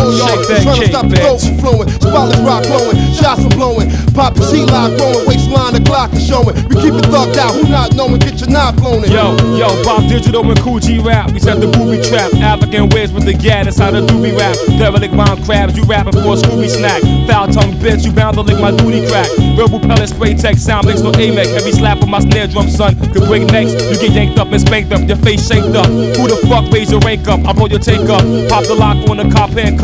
on, y'all. Trying to stop the dope from flowing. Spotless rock glowing, shots are blowing. Poppy C-line growing, waistline the Glock is showing. We keep it thugged out, who not knowing, get your knob blown in. Yo, Bob Digital and Cool G rap. We set the booby trap. African ways with the gat, that's how the doobie rap. Derelict round crabs, you rapping for a Scooby snack. Foul tongue bitch, you bound to lick my booty crack. Verbal pellet spray tech, sound mix no AMEC. Heavy slap on my snare drum, son, could break necks. You get yanked up and spanked up, your face shaped up. Who the fuck raise your rank up? I blow your tank up. Pop the lock on the cop handcuff.